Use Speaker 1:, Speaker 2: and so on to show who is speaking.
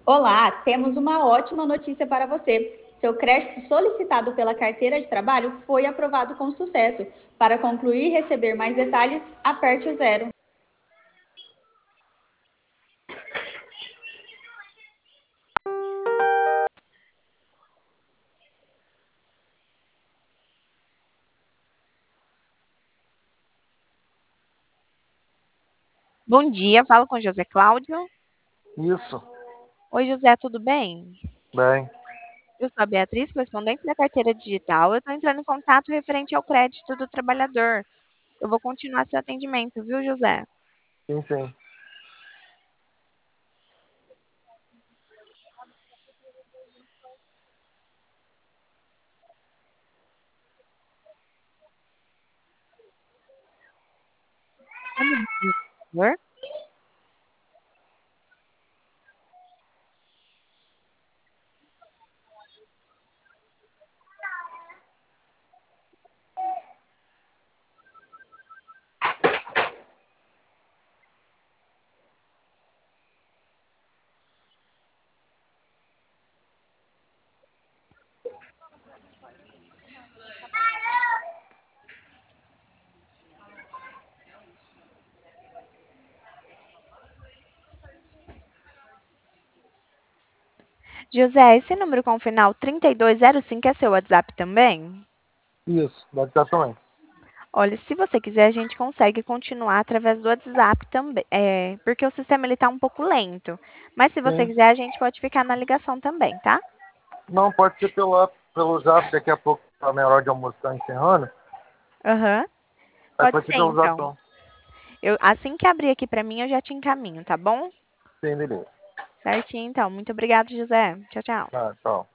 Speaker 1: Olá, temos uma ótima notícia para você. Seu crédito solicitado pela carteira de trabalho foi aprovado com sucesso. Para concluir e receber mais detalhes, aperte o zero.
Speaker 2: Bom dia, falo com José Cláudio.
Speaker 3: Isso,
Speaker 2: Oi, José, tudo bem?
Speaker 3: bem.
Speaker 2: Eu sou a Beatriz, correspondente da carteira digital. Eu estou entrando em contato referente ao crédito do trabalhador. Eu vou continuar seu atendimento, viu, José?
Speaker 3: Sim, sim.
Speaker 2: Um minutinho, por favor. José, esse número com o final 3205 é seu WhatsApp também?
Speaker 3: Isso, deve estar também.
Speaker 2: Olha, se você quiser, a gente consegue continuar através do WhatsApp também, porque o sistema ele tá um pouco lento. Mas se você
Speaker 3: Sim.
Speaker 2: quiser, a gente pode ficar na ligação também, tá?
Speaker 3: Não, pode ser pelo zap, daqui a pouco a minha hora de almoço está encerrando.
Speaker 2: Aham.
Speaker 3: Aí
Speaker 2: Pode
Speaker 3: pode ser
Speaker 2: ser,
Speaker 3: pelo zap,
Speaker 2: então.
Speaker 3: então.
Speaker 2: Assim que abrir aqui para mim, eu já te encaminho, tá bom?
Speaker 3: Sim, beleza.
Speaker 2: Certinho, então. Muito obrigada, José. Tchau, tchau.
Speaker 3: Ah, tchau.